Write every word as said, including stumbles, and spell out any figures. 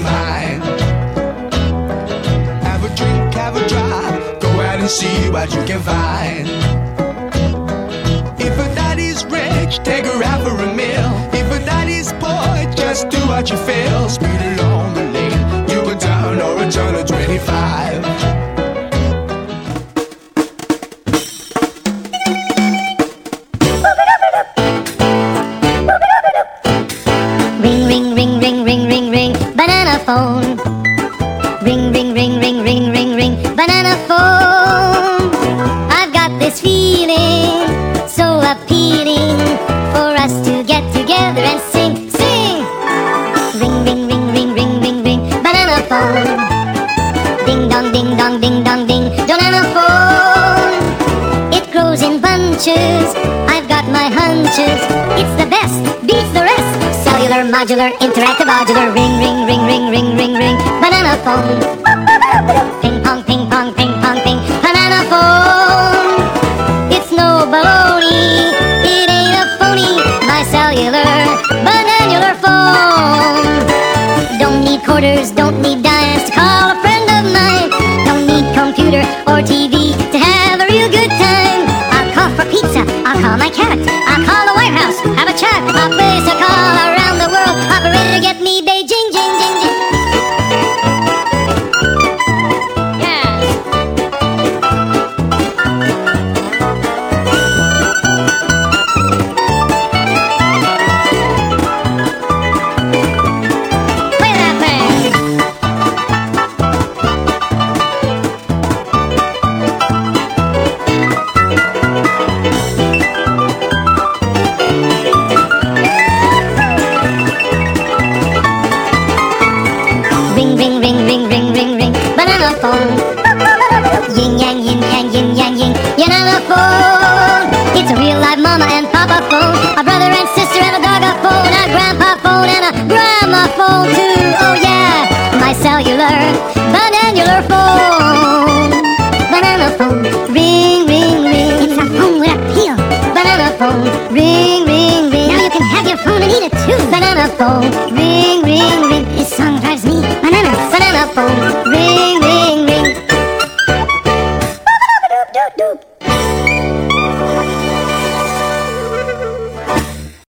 mine. Have a drink, have a drive, go out and see what you can find. If a daddy's rich, take her out for a meal. If a daddy's poor, just do what you feel. Speed along the lane, you go down or a turn of twenty-five. Ring, ring, ring, ring, ring, ring, ring, banana phone. Ring, ring, ring, ring, ring, ring, ring, banana phone. I've got this feeling, so appealing, for us to get together and sing, sing. Ring, ring, ring, ring, ring, ring, ring, banana phone. Ding dong, ding dong, ding dong, ding, banana phone. It grows in bunches, I've got my hunches. It's the best, beats the rest. Cellular, modular, interactive, modular. Ring, ring, ring, ring, ring, ring, ring, banana phone. Ping pong, ping pong, ping pong, ping, banana phone. It's no baloney, it ain't a phony. My cellular, bananular phone. Don't need quarters, don't need dimes to call a friend of mine. Don't need computer or T V to have a real good time. I'll call for pizza, I'll call my cat, I'll call the White House, have a chat. I'll place a call around the world, operator get me Beijing, jing, jing, jing. Yeah. Play that thing. Ring, ring, ring, ring, ring, ring, ring, banana phone. Yin yang, yin yang, yin yang, yin, banana phone. It's a real live mama and papa phone, a brother and sister and a dog a phone, a grandpa phone and a grandma phone too. Oh yeah, my cellular, bananular phone. Banana phone, ring, ring, ring. It's a phone with appeal. Banana phone, ring, ring, ring. Now you can have your phone and eat it too. Banana phone, ring, ring, ring. This song drives me bananas. Banana phone, ring, ring, ring. Doop, doop, doop, doop.